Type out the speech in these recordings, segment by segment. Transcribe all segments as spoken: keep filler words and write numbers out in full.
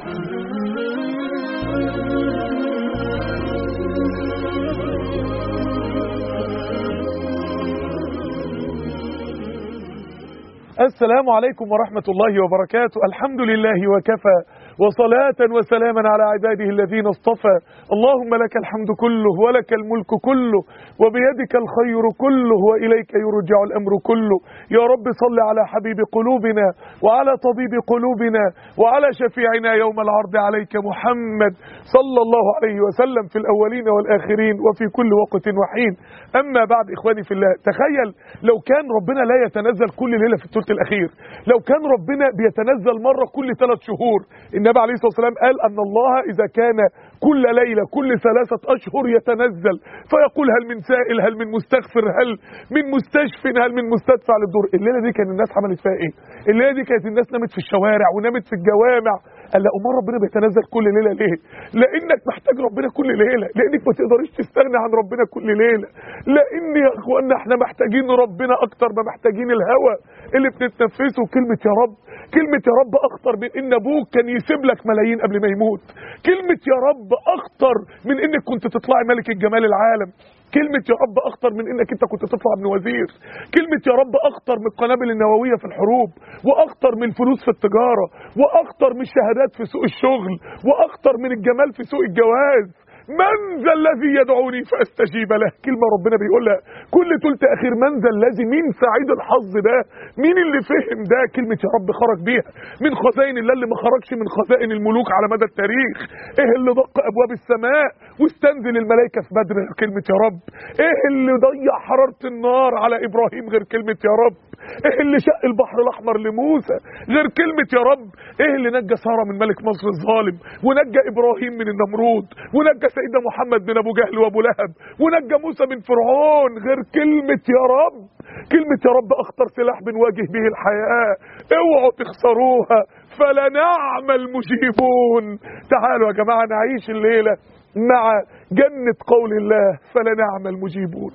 السلام عليكم ورحمة الله وبركاته. الحمد لله وكفى، وصلاة وسلاما على عباده الذين اصطفى. اللهم لك الحمد كله ولك الملك كله وبيدك الخير كله وإليك يرجع الأمر كله. يا رب صل على حبيب قلوبنا وعلى طبيب قلوبنا وعلى شفيعنا يوم العرض عليك محمد صلى الله عليه وسلم في الأولين والآخرين وفي كل وقت وحين. أما بعد إخواني في الله، تخيل لو كان ربنا لا يتنزل كل ليلة في الثلث الأخير، لو كان ربنا بيتنزل مرة كل ثلاث شهور. النبي عليه الصلاة والسلام قال أن الله إذا كان كل ليلة كل ثلاثة أشهر يتنزل فيقول هل من سائل، هل من مستغفر، هل من مستشف، هل من مستدفع للدور. الليلة دي كان الناس عملت فيها إيه؟ الليلة دي كانت الناس نامت في الشوارع ونامت في الجوامع. قال لا، أمال ربنا بيتنزل كل ليلة ليه؟ لأنك محتاج ربنا كل ليلة، لأنك ما تقدرش تستغنى عن ربنا كل ليلة، لأن يا إخوانا احنا محتاجين ربنا أكتر ما محتاجين الهوى اللي بتتنفسه. كلمة يا رب، كلمة يا رب أخطر من إن أبوك كان يسيب لك ملايين قبل ما يموت. كلمة يا رب أخطر من إنك كنت تطلعي ملك الجمال العالم. كلمة يا رب أخطر من إنك أنت كنت تطلع ابن وزير. كلمة يا رب أخطر من القنابل النووية في الحروب، وأخطر من الفلوس في التجارة، وأخطر من الشهادات في سوق الشغل، وأخطر من الجمال في سوق الجواز. من ذا الذي يدعوني فاستجيب له. كلمه ربنا بيقولها كل ثلث اخير، من ذا الذي، مين سعيد الحظ ده، مين اللي فهم ده. كلمه يا رب خرج بيها من خزائن الله اللي ما خرجش من خزائن الملوك على مدى التاريخ. ايه اللي دق ابواب السماء واستنزل الملائكه في بدر غير كلمه يا رب؟ ايه اللي ضيع حراره النار على ابراهيم غير كلمه يا رب؟ ايه اللي شق البحر الاحمر لموسى غير كلمه يا رب؟ ايه اللي نجى ساره من ملك مصر الظالم، ونجى ابراهيم من النمرود، ونجى سيدنا محمد من ابو جهل وابو لهب، ونجى موسى من فرعون غير كلمه يا رب؟ كلمه يا رب اخطر سلاح بنواجه به الحياه، اوعوا تخسروها فلنعم المجيبون. تعالوا يا جماعه نعيش الليله مع جنه قول الله فلنعم المجيبون.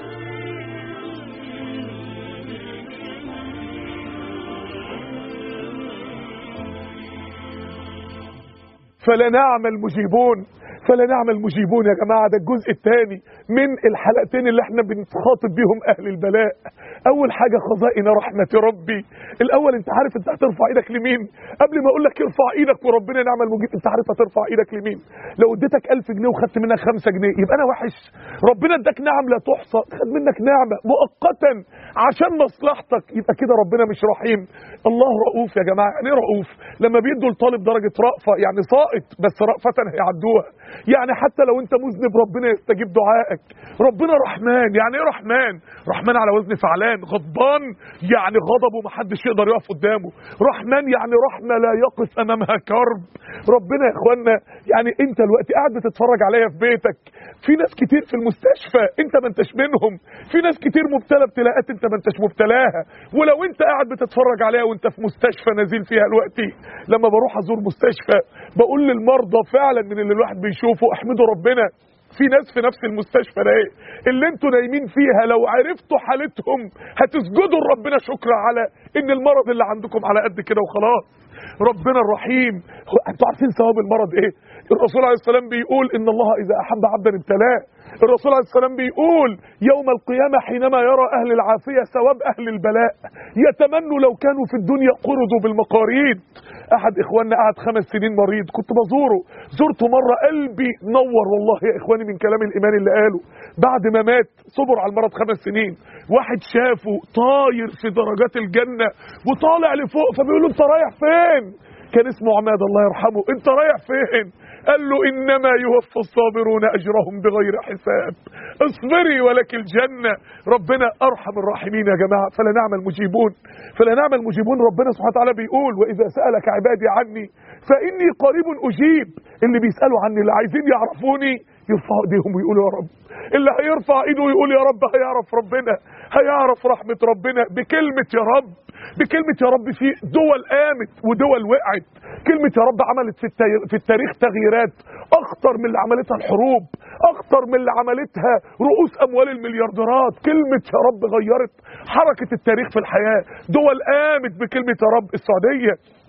فلنعم المجيبون، فلنعم المجيبون يا جماعه. ده الجزء الثاني من الحلقتين اللي احنا بنخاطب بيهم اهل البلاء. اول حاجه خزائن رحمه ربي. الاول انت عارف انت هترفع ايدك لمين؟ قبل ما اقول لك ارفع ايدك وربنا نعم المجيب، انت عارف هترفع ايدك لمين؟ لو اديتك ألف جنيه وخدت منك خمسة جنيه يبقى انا وحش؟ ربنا اداك نعم لا تحصى، خد منك نعمه مؤقتا عشان مصلحتك، يبقى كده ربنا مش رحيم. الله رؤوف يا جماعه. يعني ايه رؤوف؟ لما بيدوا الطالب درجه رأفه يعني ساقط بس رأفه هيعدوها. يعني حتى لو انت مذنب ربنا يستجيب دعائك. ربنا رحمن. يعني ايه رحمن؟ رحمن على وزن فعلان. غضبان يعني غضبه محدش يقدر يقف قدامه. رحمن يعني رحمه لا يقف امامها كرب. ربنا يا اخوانا يعني انت دلوقتي قاعد بتتفرج عليا في بيتك، في ناس كتير في المستشفى انت ما انتش منهم، في ناس كتير مبتلى ابتلاءات انت ما انتش مبتلاها. ولو انت قاعد بتتفرج عليها وانت في مستشفى نازل فيها دلوقتي، لما بروح ازور مستشفى بقول للمرضى فعلا من اللي الواحد بيشوفه احمدوا ربنا. في ناس في نفس المستشفى ده اللي انتوا نايمين فيها لو عرفتوا حالتهم هتسجدوا لربنا شكرا على ان المرض اللي عندكم على قد كده وخلاص. ربنا الرحيم. انتوا عارفين ثواب المرض ايه؟ الرسول عليه السلام بيقول ان الله اذا احب عبدا ابتلاه. الرسول عليه السلام بيقول يوم القيامه حينما يرى اهل العافيه ثواب اهل البلاء يتمنوا لو كانوا في الدنيا قرضوا بالمقاريض. احد اخواننا قعد خمس سنين مريض، كنت بزوره، زرته مره قلبي نور والله يا اخواني من كلام الايمان اللي قاله. بعد ما مات صبر على المرض خمس سنين، واحد شافه طاير في درجات الجنه وطالع لفوق فبيقول له انت رايح فين؟ كان اسمه عماد الله يرحمه. انت رايح فين؟ قال له انما يوفى الصابرون اجرهم بغير حساب. اصبري ولك الجنه. ربنا ارحم الراحمين يا جماعه. فلنعم المجيبون، فلنعم المجيبون. ربنا سبحانه وتعالى بيقول واذا سالك عبادي عني فاني قريب اجيب. اللي بيسالوا عني اللي عايزين يعرفوني يرفعوا ايديهم ويقولوا يا رب. اللي هيرفع ايده ويقول يا رب هيعرف ربنا، هيعرف رحمه ربنا بكلمه يا رب. بكلمة يا رب في دول قامت ودول وقعت. كلمة يا رب عملت في التاريخ تغييرات اخطر من اللي عملتها الحروب، اخطر من اللي عملتها رؤوس اموال المليارديرات. كلمة يا رب غيرت حركة التاريخ في الحياة. دول قامت بكلمة يا رب. السعودية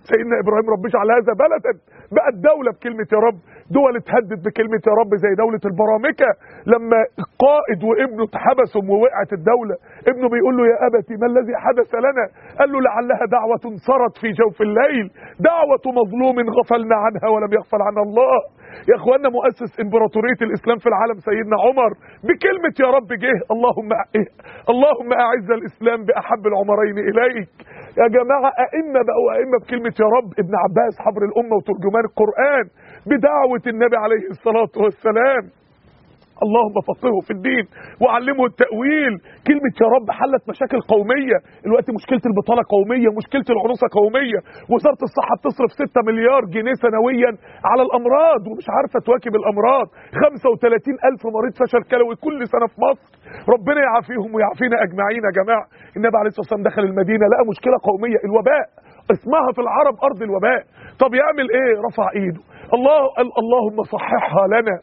سيدنا ابراهيم رب اجعل هذا بلدا بقت دوله بكلمه يا رب. دول اتهدد بكلمه يا رب زي دوله البرامكه لما القائد وابنه اتحبسوا ووقعت الدوله، ابنه بيقول له يا ابتي ما الذي حدث لنا؟ قال له لعلها دعوه صرت في جوف الليل، دعوه مظلوم غفلنا عنها ولم يغفل عنها الله. يا اخوانا مؤسس امبراطوريه الاسلام في العالم سيدنا عمر بكلمه يا رب جه اللهم اللهم اعز الاسلام باحب العمرين اليك. يا جماعه ائمه بقوا ائمه بكلمه يا رب. ابن عباس حبر الامه وترجمان القران بدعوه النبي عليه الصلاه والسلام اللهم فقهه في الدين وعلمه التأويل. كلمة يا رب حلت مشاكل قومية. الوقت مشكلة البطالة قومية، مشكلة العنوسة قومية. وزارة الصحة بتصرف ستة مليار جنيه سنويا على الأمراض ومش عارفة تواكب الأمراض. خمسة وثلاثين ألف مريض فشل كلوي كل سنة في مصر. ربنا يعافيهم ويعافينا أجمعين. يا جماعة النبي عليه الصلاة والسلام دخل المدينة لقى مشكلة قومية، الوباء، اسمها في العرب أرض الوباء. طب يعمل إيه؟ رفع إيده الله اللهم صححها لنا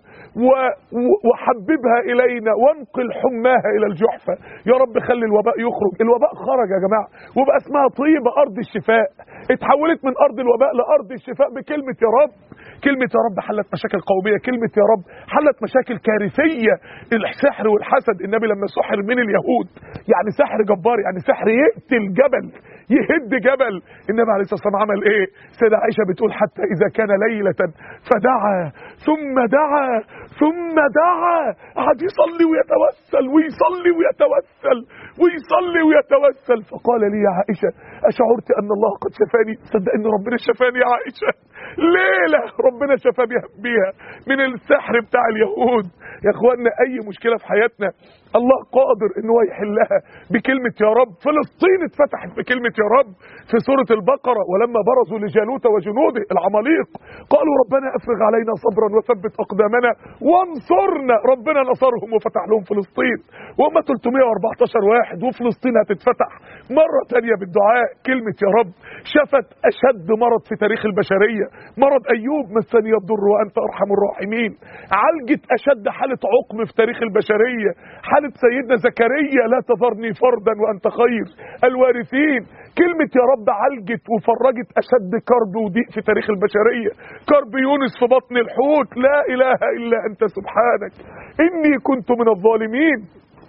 وحببها إلينا وانقل حماها إلى الجحفة. يا رب خلي الوباء يخرج. الوباء خرج يا جماعة وبقى اسمها طيبة أرض الشفاء، اتحولت من أرض الوباء لأرض الشفاء بكلمة يا رب. كلمة يا رب حلت مشاكل قومية، كلمة يا رب حلت مشاكل كارثية. السحر والحسد، النبي لما سحر من اليهود يعني سحر جبار، يعني سحر يقتل جبل يهد جبل، النبي عليه الصلاة والسلام عمل ايه؟ سيدة عائشة بتقول حتى إذا كان ليلة فدعا ثم دعا ثم دعا، قعد يصلي ويتوسل ويصلي ويتوسل ويصلي ويتوسل. فقال لي يا عائشة أشعرت أن الله قد شفاني؟ تصدق أن ربنا شفاني يا عائشة؟ ليلة ربنا شفى بيها من السحر بتاع اليهود. يا اخوانا اي مشكلة في حياتنا الله قادر ان هو يحلها بكلمة يا رب. فلسطين اتفتحت بكلمة يا رب في سورة البقرة ولما برزوا لجالوت وجنوده العماليق قالوا ربنا افرغ علينا صبرا وثبت اقدامنا وانصرنا. ربنا نصرهم وفتح لهم فلسطين وهم ثلاثمائة وأربعة عشر واحد وفلسطين هتتفتح مرة تانية بالدعاء. كلمة يا رب شفت اشد مرض في تاريخ البشرية، مرض ايوب مسني الضر وانت ارحم الراحمين. عالجت اشد حالة عقم في تاريخ البشرية، حالة سيدنا زكريا لا تذرني فردا وانت خير الوارثين. كلمة يا رب عالجت وفرجت اشد كرب وضيق في تاريخ البشرية، كرب يونس في بطن الحوت، لا اله الا انت سبحانك اني كنت من الظالمين.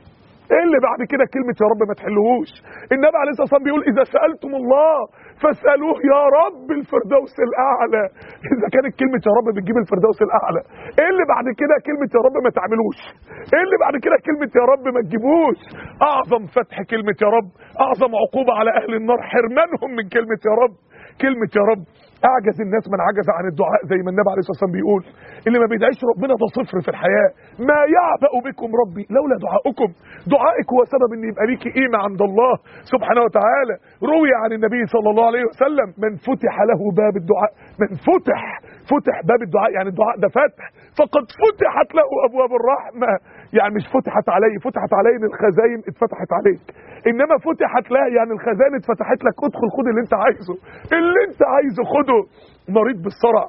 ايه اللي بعد كده كلمة يا رب ما تحلوش؟ النبي عليه الصلاة والسلام بيقول اذا سألتم الله فاسألوه يا رب الفردوس الاعلى. اذا كانت كلمة يا رب بتجيب الفردوس الاعلى، ايه اللي بعد كده كلمة يا رب ما تعملوش؟ ايه اللي بعد كده كلمة يا رب ما تجيبوش؟ اعظم فتح كلمة يا رب، اعظم عقوبة على اهل النار حرمانهم من كلمة يا رب. كلمة يا رب اعجز الناس من عجز عن الدعاء، زي ما النبي عليه الصلاه والسلام بيقول اللي ما بيدعيش ربنا ده صفر في الحياه. ما يعبأ بكم ربي لولا دعاؤكم. دعائك هو سبب ان يبقى ليكي قيمه عند الله سبحانه وتعالى. روي عن النبي صلى الله عليه وسلم من فتح له باب الدعاء، من فتح فتح باب الدعاء يعني الدعاء ده فتح، فقد فتحت له ابواب الرحمه. يعني مش فتحت عليه، فتحت عليه ان الخزاين اتفتحت عليك، انما فتحت له يعني الخزائن اتفتحت لك. ادخل خد اللي انت عايزه، اللي انت عايزه خده. مريض بالصرع،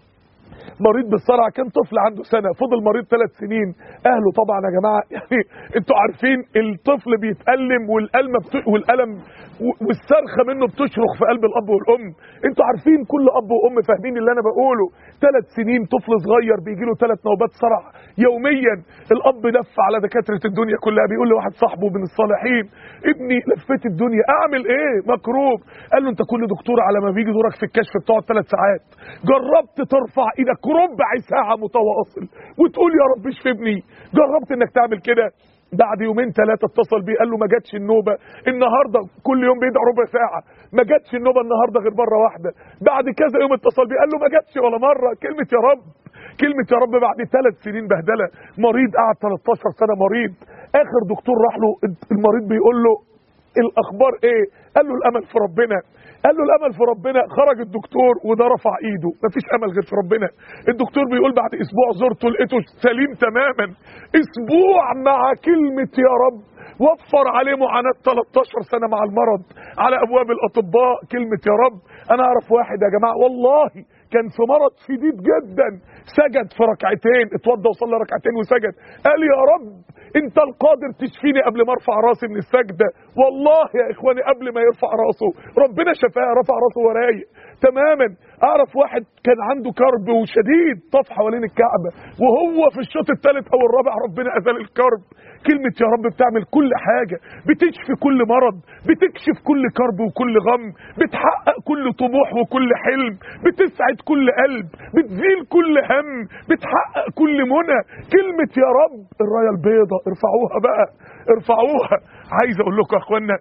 مريض بالصرع كان طفل عنده سنة فضل مريض ثلاث سنين. اهله طبعا يا جماعة يعني انتوا عارفين الطفل بيتألم والألم بت... والألم والصرخة منه بتشرخ في قلب الاب والام. انتوا عارفين كل اب وام فاهمين اللي انا بقوله. ثلاث سنين طفل صغير بيجي له ثلاث نوبات صرع يوميا. الاب لف على دكاترة الدنيا كلها، بيقول لواحد صاحبه من الصالحين ابني لفيت الدنيا اعمل ايه مكروب. قال له انت كل دكتور على ما بيجي دورك في الكشف بتقعد ثلاث ساعات، جربت ترفع ايدك ربع ساعة متواصل وتقول يا رب اشفي ابني؟ جربت انك تعمل كده؟ بعد يومين ثلاثة اتصل بيه قال له ما جاتش النوبة النهاردة، كل يوم بيدعي ربع ساعة، ما جاتش النوبة النهاردة غير مرة واحدة. بعد كذا يوم اتصل بيه قال له ما جاتش ولا مرة. كلمة يا رب، كلمة يا رب بعد ثلاث سنين بهدلة. مريض قعد ثلاثة عشر سنة مريض، اخر دكتور راح له المريض بيقول له الاخبار ايه؟ قال له الامل في ربنا. قال له الامل في ربنا. خرج الدكتور وده رفع ايده، مفيش امل غير في ربنا. الدكتور بيقول بعد اسبوع زرته لقيته سليم تماما. اسبوع مع كلمة يا رب وفر عليه معاناة ثلاثة عشر سنة مع المرض على ابواب الاطباء. كلمة يا رب. انا اعرف واحد يا جماعة والله كان في مرض شديد جدا، سجد في ركعتين، اتوضى وصلى ركعتين وسجد، قال يا رب انت القادر تشفيني قبل ما ارفع راسي من السجدة. والله يا اخواني قبل ما يرفع راسه ربنا شفاه، رفع راسه ورايق. تماما. اعرف واحد كان عنده كرب وشديد طاف حوالين الكعبه، وهو في الشوط الثالث او الرابع ربنا ازال الكرب. كلمه يا رب بتعمل كل حاجه، بتشفي كل مرض، بتكشف كل كرب وكل غم، بتحقق كل طموح وكل حلم، بتسعد كل قلب، بتزيل كل هم، بتحقق كل منى. كلمه يا رب الرايه البيضاء ارفعوها بقى، ارفعوها. عايز اقول لكم يا اخوانا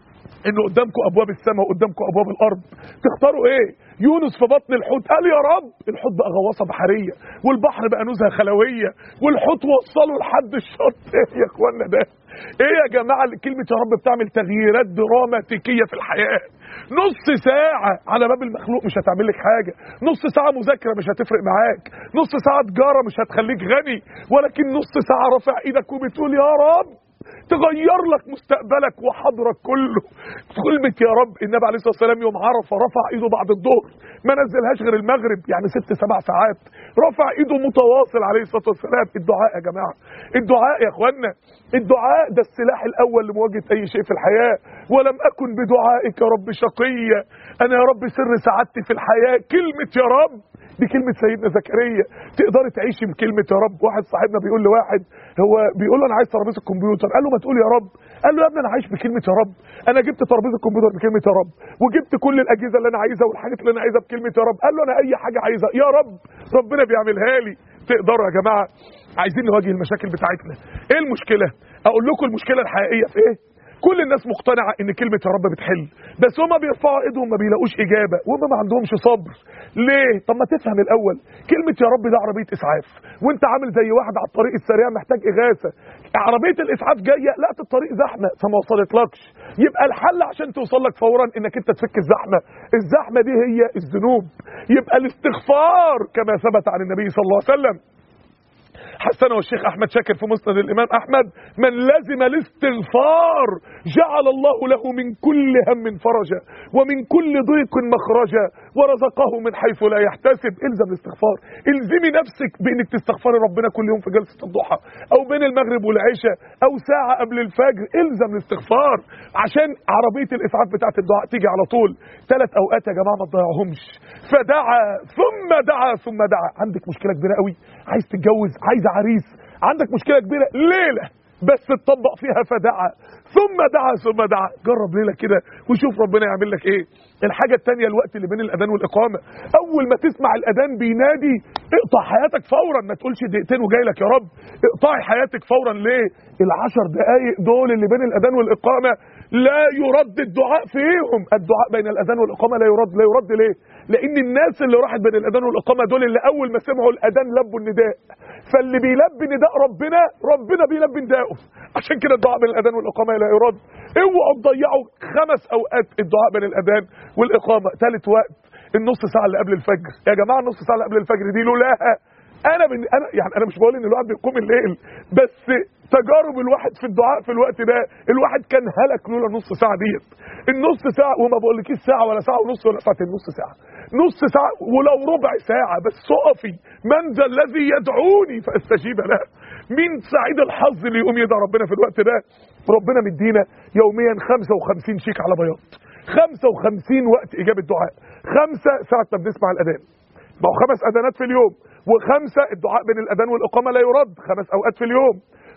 انه قدامكم ابواب السماء وقدامكم ابواب الارض، تختاروا ايه؟ يونس في بطن الحوت قال يا رب، الحوت بقى غواصه بحريه، والبحر بقى نزهه خلويه، والحوت وصله لحد الشط. ايه يا اخوانا ده؟ ايه يا جماعه؟ كلمه يا رب بتعمل تغييرات دراماتيكيه في الحياه. نص ساعة على باب المخلوق مش هتعمل لك حاجة، نص ساعة مذاكرة مش هتفرق معاك، نص ساعة تجارة مش هتخليك غني، ولكن نص ساعة رافع ايدك وبتقول يا رب تغير لك مستقبلك وحضرك كله. كلمة يا رب. النبي عليه الصلاة والسلام يوم عرفة رفع ايده بعد الظهر، ما نزلهاش غير المغرب، يعني ست سبع ساعات رفع ايده متواصل عليه الصلاة والسلام. الدعاء يا جماعة، الدعاء يا اخوانا، الدعاء ده السلاح الاول لمواجهة اي شيء في الحياة. ولم اكن بدعائك يا رب شقيا، انا يا رب سر سعادتي في الحياة كلمة يا رب. دي كلمة سيدنا زكريا. تقدري تعيشي بكلمة يا رب. واحد صاحبنا بيقول لواحد، هو بيقول له انا عايز ترابيزه الكمبيوتر، قال له ما تقول يا رب. قال له يا ابني انا عايش بكلمة يا رب، انا جبت ترابيزه الكمبيوتر بكلمة يا رب، وجبت كل الاجهزة اللي انا عايزها والحاجات اللي انا عايزها بكلمة يا رب. قال له انا اي حاجة عايزها يا رب ربنا بيعملها لي. تقدروا يا جماعة؟ عايزين نواجه المشاكل بتاعتنا. ايه المشكلة؟ اقول لكم المشكلة الحقيقية في ايه؟ كل الناس مقتنعة ان كلمة يا رب بتحل، بس هما بيرفعوا ايدهم ما بيلاقوش اجابة، وهما ما عندهمش صبر. ليه؟ طب ما تفهم الاول، كلمة يا رب ده عربية اسعاف، وانت عامل زي واحد على الطريق السريع محتاج اغاثة. عربية الاسعاف جاية لقت الطريق زحمة فما وصلتلكش، يبقى الحل عشان توصل لك فورا انك انت تفك الزحمة. الزحمة دي هي الذنوب. يبقى الاستغفار كما ثبت عن النبي صلى الله عليه وسلم، حسنه الشيخ احمد شاكر في مسند الامام احمد، من لزم الاستغفار جعل الله له من كل هم فرجا ومن كل ضيق مخرجا ورزقه من حيث لا يحتسب. الزم الاستغفار، الزمي نفسك بانك تستغفري ربنا كل يوم في جلسه الضحى او بين المغرب والعشاء او ساعه قبل الفجر. الزم الاستغفار عشان عربيه الاسعاف بتاعت الدعاء تيجي على طول. ثلاث اوقات يا جماعه ما تضيعهمش، فدعا ثم دعا ثم دعا. عندك مشكله كبيره قوي، عايز تتجوز، عايز عريس، عندك مشكله كبيره، ليله بس تطبق فيها فدعا ثم دعا ثم دعا. جرب ليله كده وشوف ربنا يعمل لك ايه. الحاجه الثانيه الوقت اللي بين الاذان والاقامه، اول ما تسمع الاذان بينادي اقطع حياتك فورا، ما تقولش دقيقتين وجاي لك يا رب، اقطعي حياتك فورا. ليه؟ العشر دقائق دول اللي بين الاذان والاقامه لا يرد الدعاء فيهم. الدعاء بين الاذان والاقامه لا يرد. لا يرد ليه؟ لان الناس اللي راحت بين الاذان والاقامه دول اللي اول ما سمعوا الاذان لبوا النداء، فاللي بيلبي نداء ربنا ربنا بيلبي نداءه. عشان كده الدعاء بين الاذان والاقامه لا يرد. اوعوا تضيعوا خمس اوقات الدعاء بين الاذان والاقامه. ثالث وقت النص ساعه اللي قبل الفجر. يا جماعه النص ساعه اللي قبل الفجر دي لولاها انا من انا يعني انا مش بقول ان الواحد بيقوم الليل، بس تجارب الواحد في الدعاء في الوقت ده، الواحد كان هلك لولا النص ساعه ديت. النص ساعه، وما بقولكيش ساعه ولا ساعه ونص ولا ساعتين، نص ساعه، نص ساعه ولو ربع ساعه بس اقفي. من ذا الذي يدعوني فاستجيب له؟ مين سعيد الحظ اللي يقوم يدعى ربنا في الوقت ده؟ ربنا مدينا يوميا خمسة وخمسين شيك على بياض، خمسة وخمسين وقت اجابه دعاء، خمسه ساعه ما بنسمع الاذان، ما هو خمس اذانات في اليوم، وخمسه الدعاء بين الاذان والاقامه لا يرد، خمس اوقات في اليوم،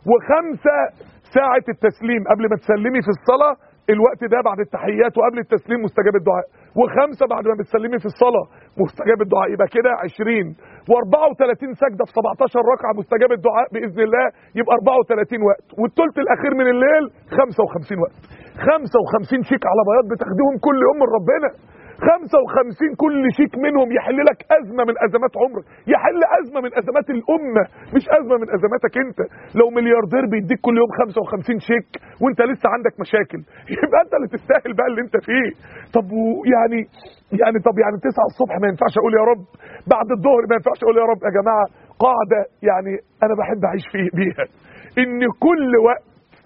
وخمسه ساعه التسليم قبل ما تسلمي في الصلاه، الوقت ده بعد التحيات وقبل التسليم مستجاب الدعاء، وخمسه بعد ما بتسلمي في الصلاه مستجاب الدعاء. يبقى كده عشرين واربعة وثلاثين سجده في سبعتاشر ركعه مستجاب الدعاء باذن الله، يبقى اربعة وثلاثين وقت، والثلث الاخير من الليل خمسة وخمسين وقت. خمسة وخمسين شيك على بياض بتاخديهم كل يوم من ربنا. خمسة وخمسين كل شيك منهم يحل لك ازمه من ازمات عمرك، يحل ازمه من ازمات الامه، مش ازمه من ازماتك انت. لو ملياردير بيديك كل يوم خمسة وخمسين شيك وانت لسه عندك مشاكل، يبقى انت اللي تستاهل بقى اللي انت فيه. طب يعني يعني طب يعني تسعة الصبح ما ينفعش اقول يا رب، بعد الظهر ما ينفعش اقول يا رب. يا جماعه قاعده يعني انا بحب اعيش فيه بيها، ان كل وقت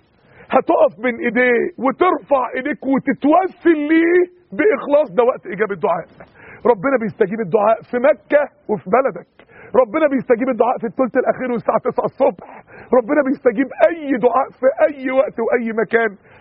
هتقف بين ايديه وترفع ايديك وتتوسل ليه باخلاص، ده وقت اجابه الدعاء. ربنا بيستجيب الدعاء في مكه وفي بلدك، ربنا بيستجيب الدعاء في الثلث الاخير والساعه تسعة الصبح، ربنا بيستجيب اي دعاء في اي وقت واي مكان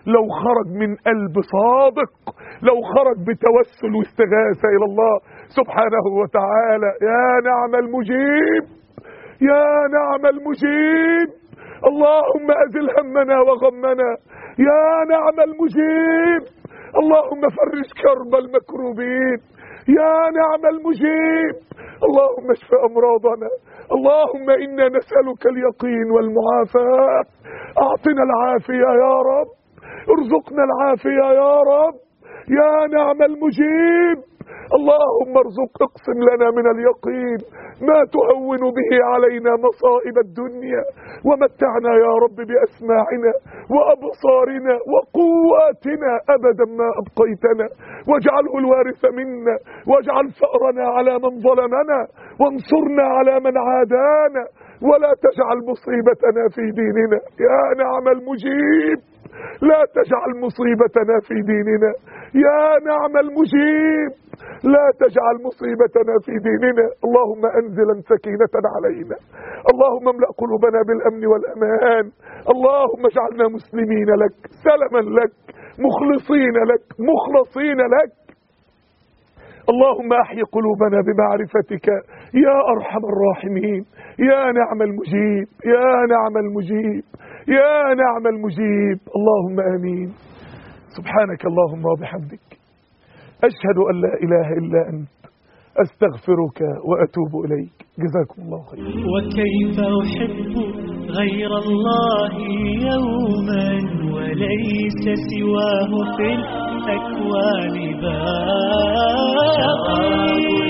لو خرج من قلب صادق، لو خرج بتوسل واستغاثة إلى الله سبحانه وتعالى. يا نعم المجيب، يا نعم المجيب، اللهم أزل همنا وغمنا. يا نعم المجيب، اللهم فرج كرب المكروبين. يا نعم المجيب، اللهم اشف أمراضنا. اللهم إنا نسألك اليقين والمعافاة. أعطنا العافية يا رب، ارزقنا العافية يا رب. يا نعم المجيب، اللهم ارزق اقسم لنا من اليقين ما تهون به علينا مصائب الدنيا، ومتعنا يا رب بأسماعنا وأبصارنا وقواتنا أبدا ما أبقيتنا، واجعله الوارث منا، واجعل ثأرنا على من ظلمنا، وانصرنا على من عادانا، ولا تجعل مصيبتنا في ديننا. يا نعم المجيب، لا تجعل مصيبتنا في ديننا. يا نعم المجيب، لا تجعل مصيبتنا في ديننا. اللهم أنزلا سكينة علينا، اللهم املأ قلوبنا بالأمن والأمان. اللهم اجعلنا مسلمين لك، سلما لك، مخلصين لك، مخلصين لك. اللهم احي قلوبنا بمعرفتك يا أرحم الراحمين. يا نعم المجيب، يا نعم المجيب، يا نعم المجيب. اللهم آمين. سبحانك اللهم وبحمدك، أشهد أن لا إله إلا أنت، أستغفرك وأتوب إليك. جزاكم الله خير. وكيف أحب غير الله يوما وليس سواه في الأكوان بار.